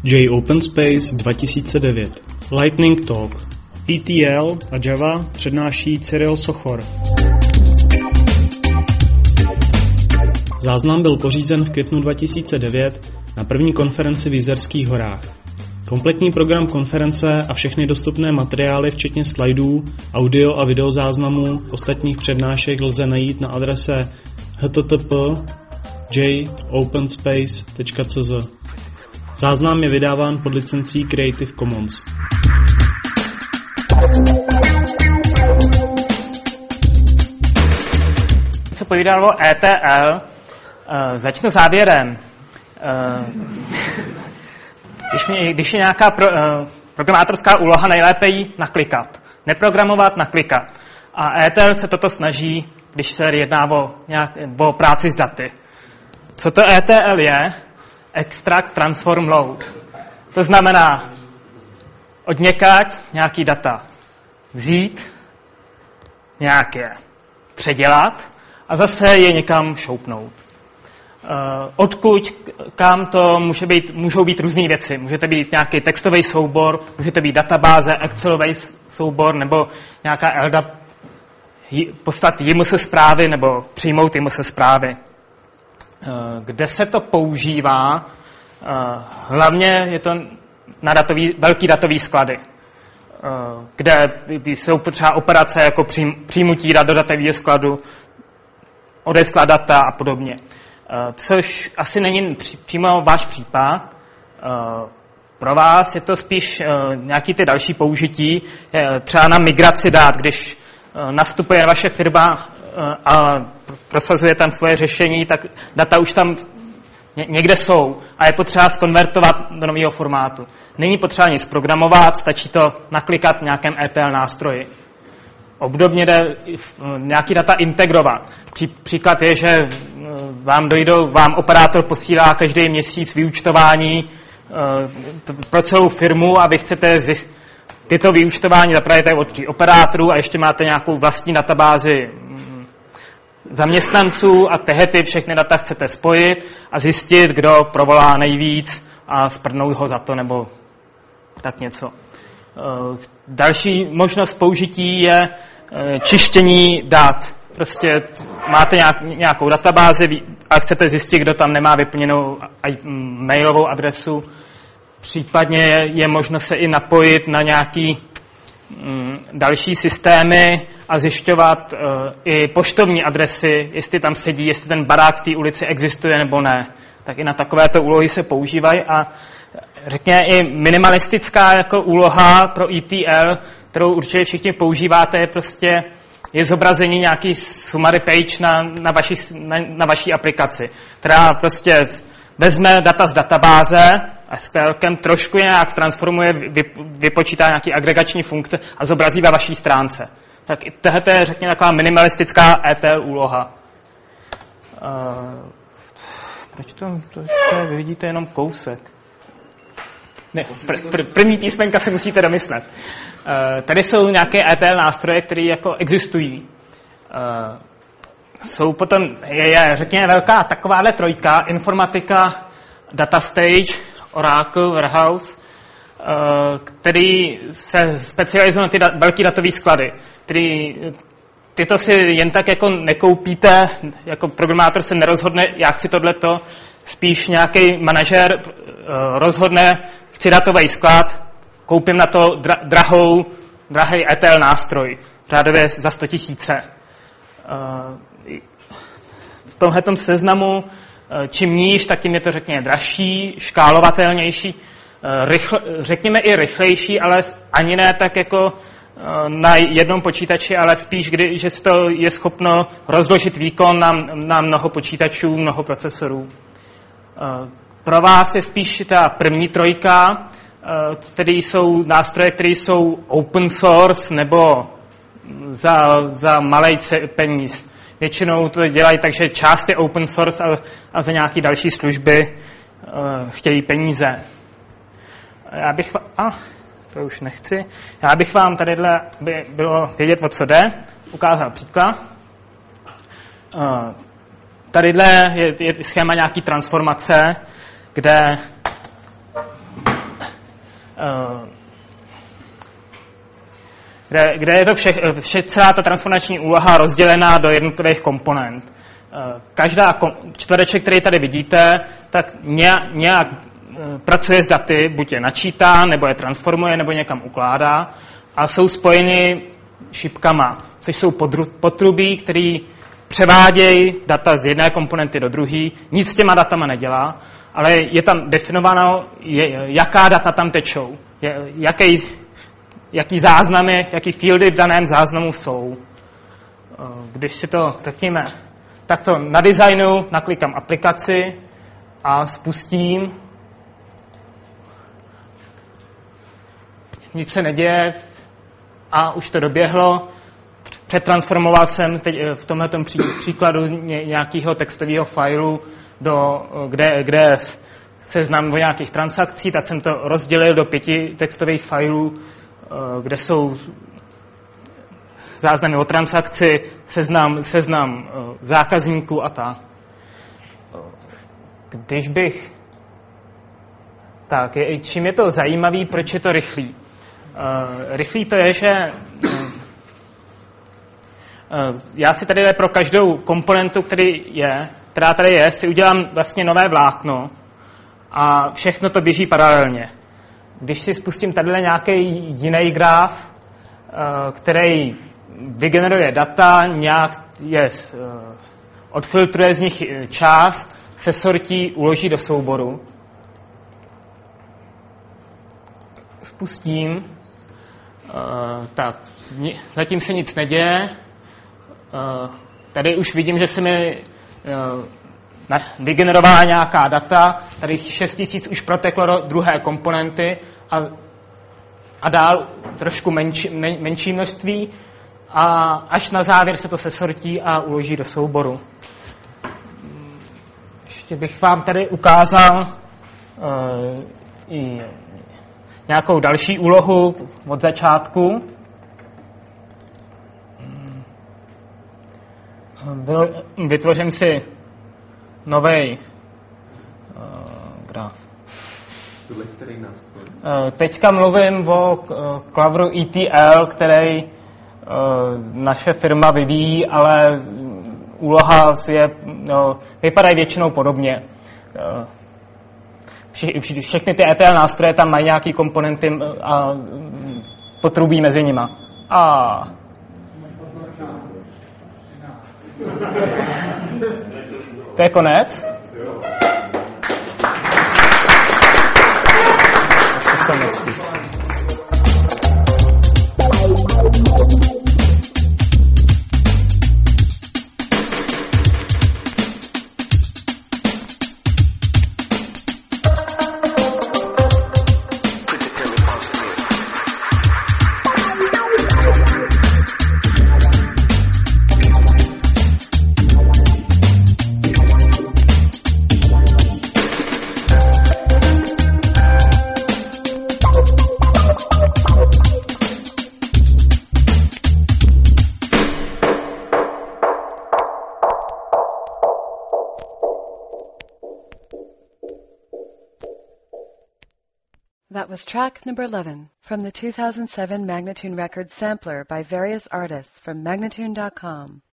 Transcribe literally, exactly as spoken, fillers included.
J Open Space dva tisíce devět. Lightning Talk. E T L a Java přednáší Cyril Sochor. Záznam byl pořízen v květnu dva tisíce devět na první konferenci v Jizerských horách. Kompletní program konference a všechny dostupné materiály, včetně slajdů, audio a videozáznamů ostatních přednášek lze najít na adrese h t t p tečka j open space tečka c z. Záznam je vydáván pod licencí Creative Commons. Co povídal o E T L, uh, začnu závěrem. Uh, když, mě, když je nějaká pro, uh, programátorská úloha, nejlépe ji naklikat. Neprogramovat, naklikat. A E T L se toto snaží, když se jedná o, nějak, o práci s daty. Co to E T L je? Extract, Transform, Load. To znamená odněkať nějaký data vzít, nějaké předělat a zase je někam šoupnout. Odkud, kam to může být, můžou být různé věci. Můžete být nějaký textový soubor, můžete být databáze, Excelový soubor nebo nějaká L D A P, poslat jim se zprávy nebo přijmout jim se zprávy. Kde se to používá? Hlavně je to na datový, velký datový sklady, kde jsou třeba operace jako přijmutí dat do datového skladu, odeslat data a podobně. Což asi není přímo váš případ. Pro vás je to spíš nějaký ty další použití, třeba na migraci dat, když nastupuje vaše firma a prosazuje tam svoje řešení, tak data už tam někde jsou a je potřeba zkonvertovat do nového formátu. Není potřeba nic programovat, stačí to naklikat v nějakém E T L nástroji. Obdobně jde nějaký data integrovat. Příklad je, že vám dojdou, vám operátor posílá každý měsíc vyúčtování pro celou firmu a vy chcete tyto vyúčtování zapravíte od tří operátorů a ještě máte nějakou vlastní databázi zaměstnanců a tehdy všechny data chcete spojit a zjistit, kdo provolá nejvíc a sprdnout ho za to nebo tak něco. Další možnost použití je čištění dat. Prostě máte nějakou databázi a chcete zjistit, kdo tam nemá vyplněnou mailovou adresu. Případně je možno se i napojit na nějaký další systémy a zjišťovat uh, i poštovní adresy, jestli tam sedí, jestli ten barák v té ulici existuje nebo ne. Tak i na takovéto úlohy se používají a řekněme i minimalistická jako úloha pro E T L, kterou určitě všichni používáte, je prostě je zobrazení nějaký summary page na, na, vaši, na, na vaší aplikaci, která prostě vezme data z databáze S Q L trošku nějak transformuje, vypočítá nějaký agregační funkce a zobrazí ve vaší stránce. Tak i tohle je, řekněme, taková minimalistická E T L úloha. Uh, proč to, to ještě vidíte jenom kousek? Ne, pr- pr- první písmenka si musíte domyslet. Uh, tady jsou nějaké E T L nástroje, které jako existují. Uh, jsou potom, je, je, řekněme, velká takováhle trojka, informatika, data stage, Oracle, Warehouse, který se specializuje na ty da- velké datové sklady. Který, tyto si jen tak jako nekoupíte, jako programátor se nerozhodne, já chci tohleto, spíš nějaký manažer rozhodne, chci datový sklad, koupím na to dra- drahou, drahý E T L nástroj, řádově za sto tisíce. V tomhletom seznamu čím níž, tak tím je to, řekněme, dražší, škálovatelnější, rychle, řekněme i rychlejší, ale ani ne tak jako na jednom počítači, ale spíš, kdy, že to je schopno rozložit výkon na, na mnoho počítačů, mnoho procesorů. Pro vás je spíš ta první trojka, tedy jsou nástroje, které jsou open source nebo za, za malej peníz. Většinou to dělají tak, že část je open source a, a za nějaké další služby uh, chtějí peníze. Já bych vám, a, to už nechci, já bych vám tadyhle, by bylo vědět, o co jde, ukázal příklad. Uh, tadyhle je, je schéma nějaký transformace, kde kde, kde je to vše, vše, celá ta transformační úloha rozdělená do jednotlivých komponent. Každá kom, čtvereček, který tady vidíte, tak nějak, nějak pracuje s daty, buď je načítá, nebo je transformuje, nebo někam ukládá a jsou spojeny šipkama, což jsou potrubí, které převádějí data z jedné komponenty do druhé, nic s těma datama nedělá, ale je tam definováno, jaká data tam tečou, jaký, jaký záznamy, jaký fieldy v daném záznamu jsou. Když si to řekněme, tak to nadesignu, naklikám aplikaci a spustím. Nic se neděje a už to doběhlo. Přetransformoval jsem teď v tomto příkladu nějakého textového failu, do, kde, kde seznam o nějakých transakcí, tak jsem to rozdělil do pěti textových failů, kde jsou záznamy o transakci, seznam, seznam zákazníků a tak. Když bych... Tak, je, čím je to zajímavý, proč je to rychlý? Uh, rychlý to je, že uh, já si tady pro každou komponentu, který je, která tady je, si udělám vlastně nové vlákno a všechno to běží paralelně. Když si spustím tady nějaký jiný graf, uh, který vygeneruje data, nějak je, uh, odfiltruje z nich část, se sortí, uloží do souboru. Spustím. Uh, tak, zatím se nic neděje. Uh, tady už vidím, že se mi uh, vygenerovala nějaká data. Tady šest tisíc už proteklo do druhé komponenty a, a dál trošku menší, men, menší množství. A až na závěr se to sesortí a uloží do souboru. Ještě bych vám tady ukázal uh, i nějakou další úlohu od začátku. Vytvořím si nový uh, graf. Tohle který nástroj? Uh, teďka mluvím o uh, Cloveru E T L, který uh, naše firma vyvíjí, ale úloha je, no, vypadají většinou podobně. Uh, vši, vši, všechny ty E T L nástroje tam mají nějaký komponenty a potrubí mezi nima. A to je konec? To se myslí. That was track number eleven from the two thousand seven Magnatune Records sampler by various artists from Magnatune dot com.